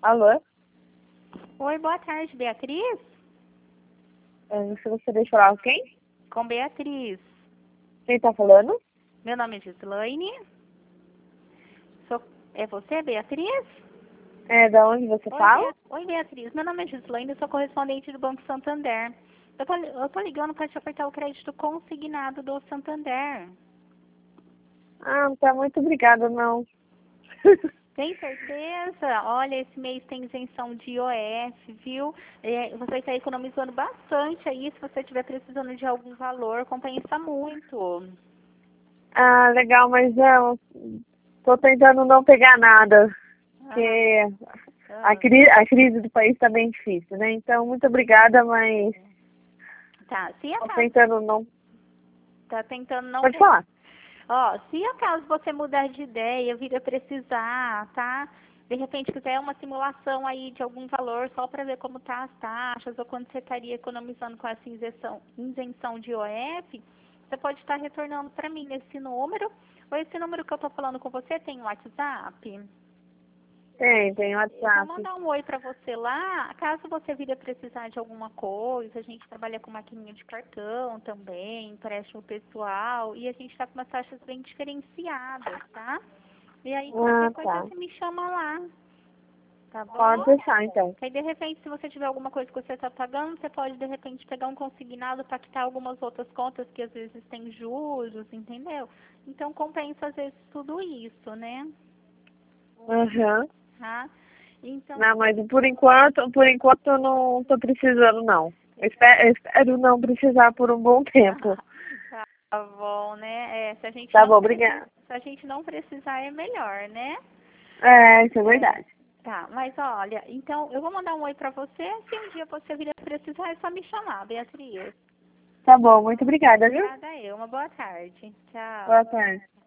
Alô? Oi, boa tarde, Beatriz? Se você deixa falar com quem? Com Beatriz. Quem tá falando? Meu nome é Gislaine. É você, Beatriz? Da onde você fala? Oi, Beatriz. Meu nome é Gislaine, eu sou correspondente do Banco Santander. Eu tô ligando para te apertar o crédito consignado do Santander. Ah, não tá muito obrigada, não. Tem certeza? Olha, esse mês tem isenção de IOF, viu? Você está economizando bastante aí, se você estiver precisando de algum valor, compensa muito. Ah, legal, mas não. Tô tentando não pegar nada. Porque a crise do país tá bem difícil, né? Então, muito obrigada, mas Tá, se tô acaso tentando não... tá tentando não Pode falar. Ó, se acaso você mudar de ideia, vir a precisar, tá? De repente quiser uma simulação aí de algum valor só para ver como tá as taxas ou quanto você estaria economizando com essa isenção de IOF, você pode estar retornando para mim nesse número. Ou esse número que eu tô falando com você tem WhatsApp? Tem Eu vou WhatsApp. mandar um oi para você lá. Caso você vir a precisar de alguma coisa, a gente trabalha com maquininha de cartão também, empréstimo pessoal, e a gente está com umas taxas bem diferenciadas, tá? E aí qualquer coisa Tá. você me chama lá, tá Pode bom? deixar, então. Aí de repente, se você tiver alguma coisa que você está pagando, você pode de repente pegar um consignado para quitar algumas outras contas que às vezes tem juros, entendeu? Então compensa às vezes tudo isso, né? Aham. Tá? Então, Não, mas por enquanto eu não tô precisando, não. Eu espero não precisar por um bom tempo. tá bom, né? Se a gente Tá não bom, obrigada. se a gente não precisar é melhor, né? Isso é verdade. Tá, mas olha, então eu vou mandar um oi pra você. Se um dia você vir a precisar, é só me chamar, Beatriz. Tá bom, muito obrigada, viu? Obrigada eu. Uma boa tarde. Tchau. Boa tarde.